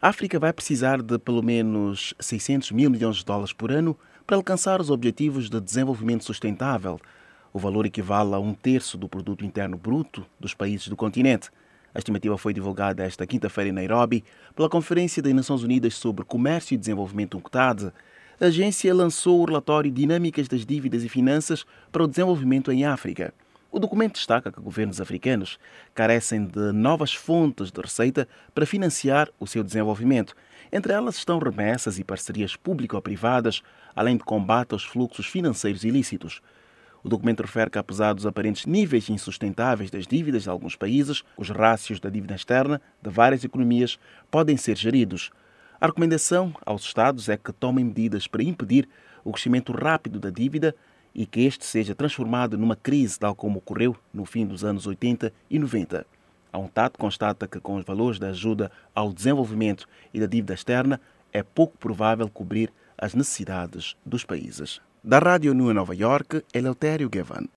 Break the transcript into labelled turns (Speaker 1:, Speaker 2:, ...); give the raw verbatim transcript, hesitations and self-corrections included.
Speaker 1: A África vai precisar de pelo menos seiscentos mil milhões de dólares por ano para alcançar os objetivos de desenvolvimento sustentável. O valor equivale a um terço do produto interno bruto dos países do continente. A estimativa foi divulgada esta quinta-feira em Nairobi pela Conferência das Nações Unidas sobre Comércio e Desenvolvimento UNCTAD. A agência lançou o relatório Dinâmicas das Dívidas e Finanças para o Desenvolvimento em África. O documento destaca que governos africanos carecem de novas fontes de receita para financiar o seu desenvolvimento. Entre elas estão remessas e parcerias público-privadas, além de combate aos fluxos financeiros ilícitos. O documento refere que, apesar dos aparentes níveis insustentáveis das dívidas de alguns países, os rácios da dívida externa de várias economias podem ser geridos. A recomendação aos Estados é que tomem medidas para impedir o crescimento rápido da dívida e que este seja transformado numa crise, tal como ocorreu no fim dos anos oitenta e noventa. A UNCTAD constata que, com os valores da ajuda ao desenvolvimento e da dívida externa, é pouco provável cobrir as necessidades dos países. Da Rádio Nua Nova York, Eleutério Gavan.